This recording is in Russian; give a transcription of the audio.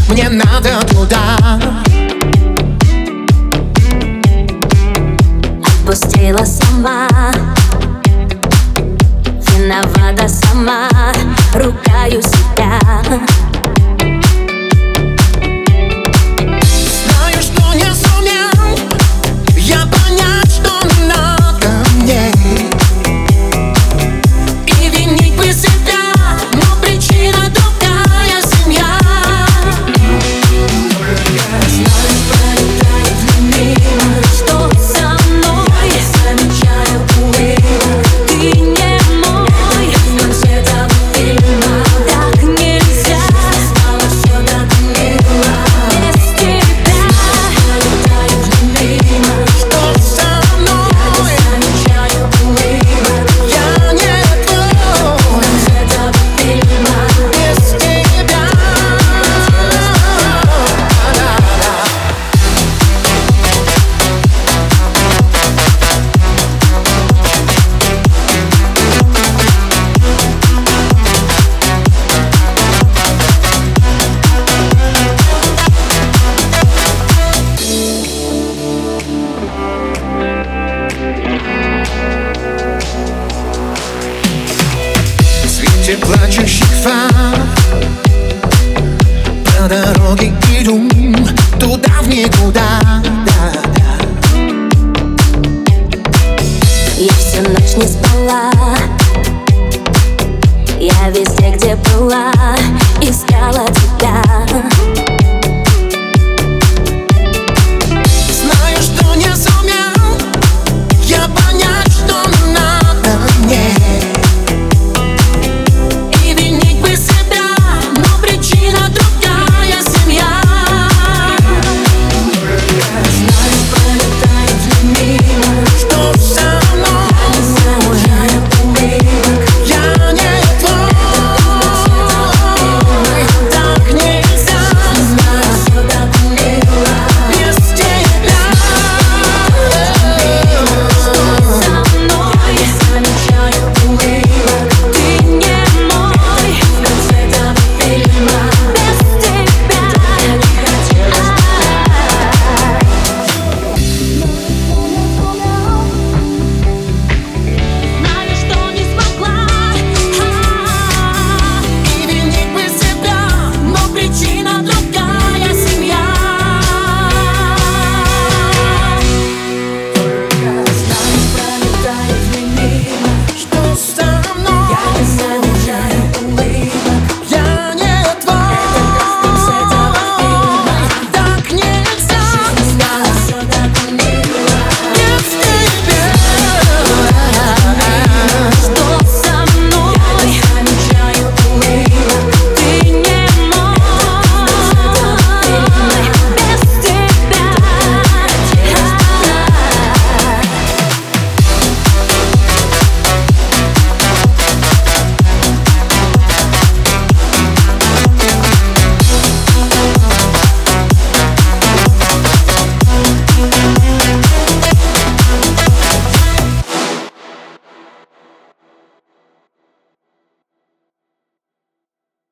мне надо туда. Отпустила сама, виновата сама, ругаю себя. Знаю, что не сумел я понять, что надо мне, и винить бы себя, но причина другая семья. Знаю, пролетает мимо, что со мной замечаю улыбку. Ты не мой, но цвета фильма. Так нельзя, стало все так мило без тебя. Пролетает мимо, Что со мной? замечаю улыбку. Я не твой Цвета фильма. без тебя. В свете плачущих фар по дороге иду туда в никуда. Я всю ночь не спала, я везде, где была, искала тебя.